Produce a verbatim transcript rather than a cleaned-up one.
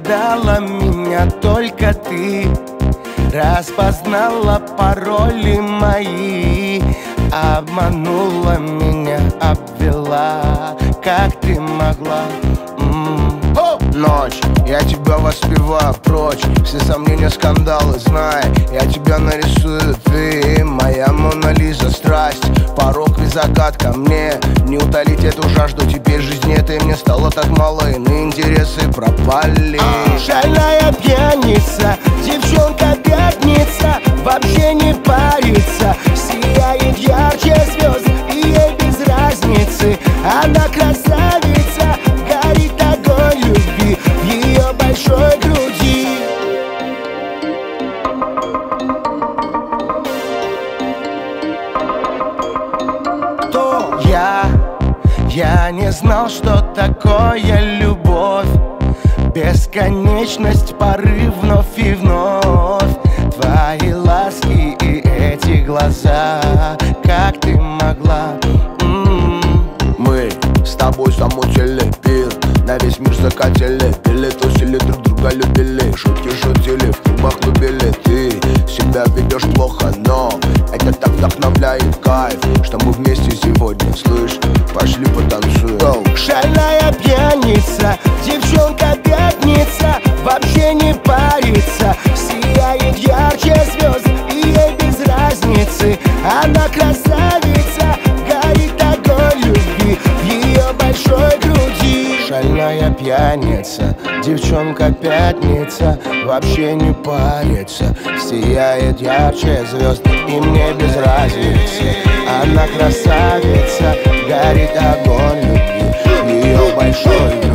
ждала меня только ты, распознала пароли мои, обманула меня, обвела, как ты могла. М-м. Ночь, я тебя воспеваю прочь, все сомнения, скандалы, знай, я тебя нарисую, ты моя Мона Лиза, страсть, порог и загадка, мне не утолить эту жажду, теперь жизни этой мне стало так мало, иные интересы пропали. Шальная пьяница, девчонка пятница, вообще не парится, сияет ярче звезд, и ей без разницы, она красавица, горит огонь любви в ее большой груди. Кто я? Я не знал, что такое любовь, бесконечность, порыв вновь и вновь, твои ласки и эти глаза, как ты могла. М-м-м. Мы с тобой замутили пир, на весь мир закатили, пили, тусили, друг друга любили, шутки шутили, в клубах любили. Ты себя ведешь плохо, но это так вдохновляет, кайф, что мы вместе сегодня, слышь, пошли потанцуем. Шальная пьяница, девчонка пятница, вообще не парится, сияет ярче звезд, и ей без разницы, она красавица, горит огонь любви в ее большой груди. Шальная пьяница, девчонка пятница, вообще не парится, сияет ярче звезд, и мне без разницы, она красавица, горит огонь любви в ее большой груди.